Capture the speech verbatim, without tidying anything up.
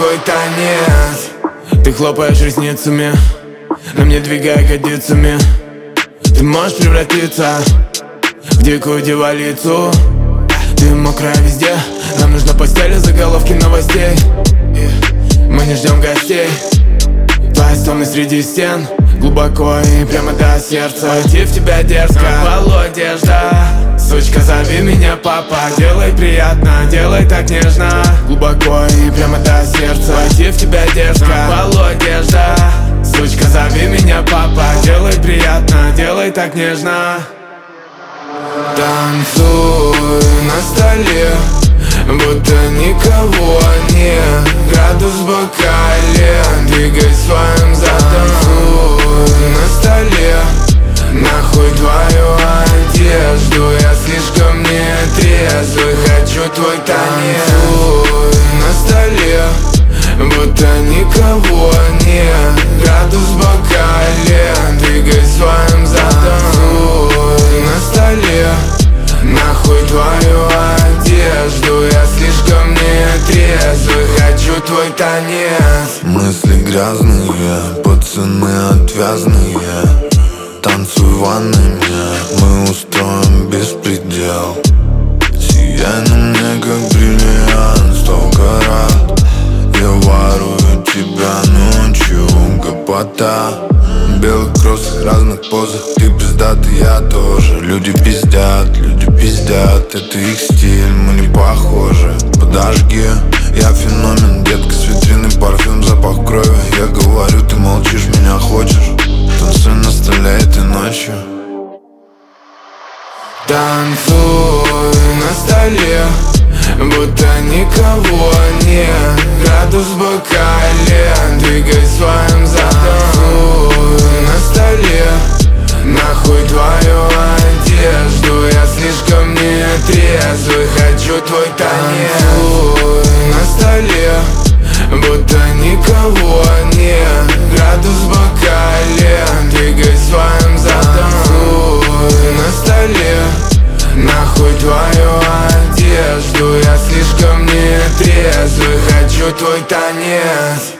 твой танец. Ты хлопаешь ресницами, на мне двигая ягодицами. Ты можешь превратиться в дикую дьяволицу. Ты мокрая везде, нам нужна постель и заголовки новостей. Мы не ждем гостей. Твоя стомность среди стен, глубоко и прямо до сердца. Войти в тебя дерзко, полу одежда. Сучка, зови меня папа, делай приятно, делай так нежно. Глубоко и прямо до сердца. Войти в тебя дерзко, полу одежда. Сучка, зови меня папа, делай приятно, делай так нежно. Танцуй на столе, будто никого нет. Градус в бокале, двигай своим задом. Танцуй на столе, нахуй твою одежду. Я слишком не трезвый, хочу твой танец. Танцуй на столе, будто никого нет. Градус в бокале, двигай своим задом. Танцуй на столе, нахуй твою одежду. Я слишком не трезвый, хочу твой танец. Мысли грязные, пацаны отвязные. Танцуй в ванной мне, мы устроим беспредел. Сияй на мне, как бриллиант, сто карат. Я ворую тебя ночью, гопота. Белый кросс в разных позах, ты пиздатый, я тоже. Люди пиздят, люди пиздят, это их стиль, мы не похожи. Подожги, я феномен, детка с витрины, парфюм, запах крови. Я говорю, ты молчишь, меня хочешь. Танцуй на столе этой ночью. Танцуй на столе, будто никого нет. Градус в бокале, двигай своим задом. Танцуй на столе, нахуй твою одежду. Я слишком не трезвый, хочу твой танец. Танцуй на столе, будто никого нет. Градус в бокале, двигай своим задом. Танцуй на столе, нахуй твою одежду. Я слишком не трезвый, хочу твой танец.